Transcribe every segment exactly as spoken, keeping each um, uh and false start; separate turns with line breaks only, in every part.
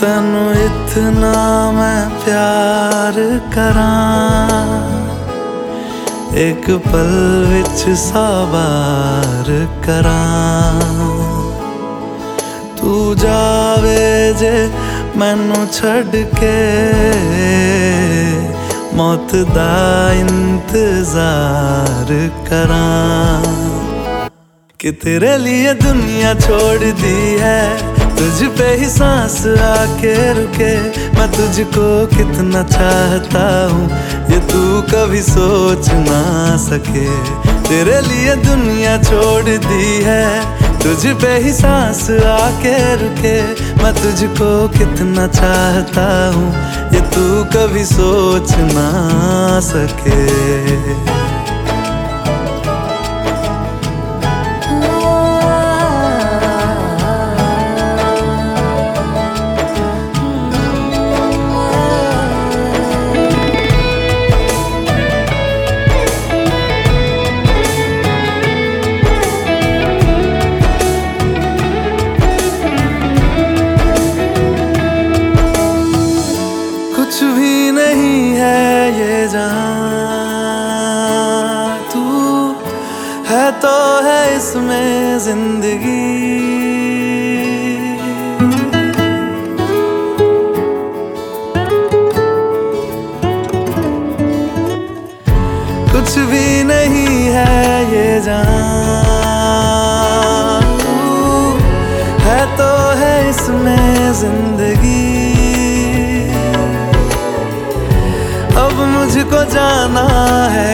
तैनू इतना मैं प्यार करां, एक पल विच सौ बार करां। तू जावे जे मैनू छड़ के, मौत दा इंतजार करां। कि तेरे लिए दुनिया छोड़ दी है, तुझ पे ही सांस आके रुके। मैं तुझको कितना चाहता हूँ ये तू कभी सोच ना सके। तेरे लिए दुनिया छोड़ दी है, तुझ पे ही सांस आके रुके। मैं तुझको कितना चाहता हूँ ये तू कभी सोच ना सके। कुछ भी नहीं है ये जहां, तू है तो है इसमें जिंदगी। कुछ भी नहीं है ये जहां, तू है तो है इसमें जिंदगी। अब मुझको जाना है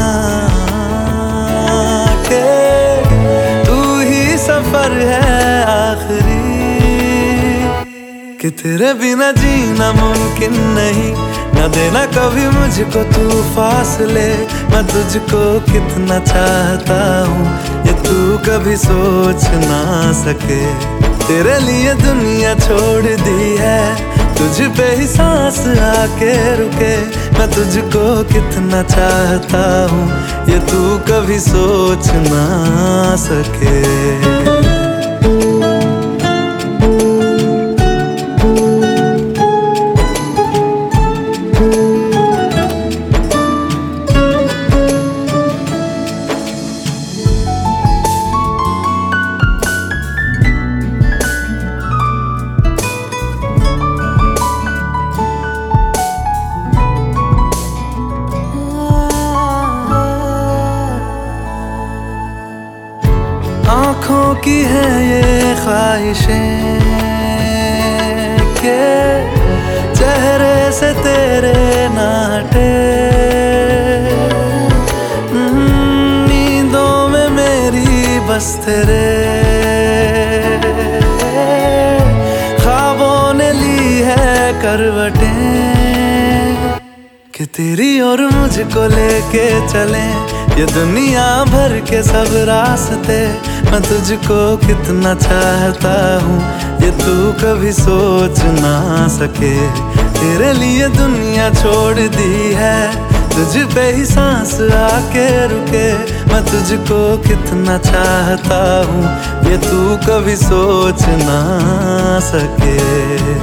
कहाँ के तू ही सफर है आखिरी। कि तेरे बिना जीना मुमकिन नहीं, न देना कभी मुझको तू फासले। मैं तुझको कितना चाहता हूँ ये तू कभी सोच ना सके। तेरे लिए दुनिया छोड़ दी है, तुझ पे ही सांस आके रुके। मैं तुझको कितना चाहता हूँ ये तू कभी सोच ना सके। आँखों की है ये ख्वाहिशें के चेहरे से तेरे ना हटे। नींदों में मेरी बस तेरे ख्वाबों ने ली है करवटें। कि तेरी और मुझको लेके चले ये दुनिया भर के सब रास्ते। मैं तुझको कितना चाहता हूँ ये तू कभी सोच ना सके। तेरे लिए दुनिया छोड़ दी है, तुझ पे ही सांस आके रुके। मैं तुझको कितना चाहता हूँ ये तू कभी सोच ना सके।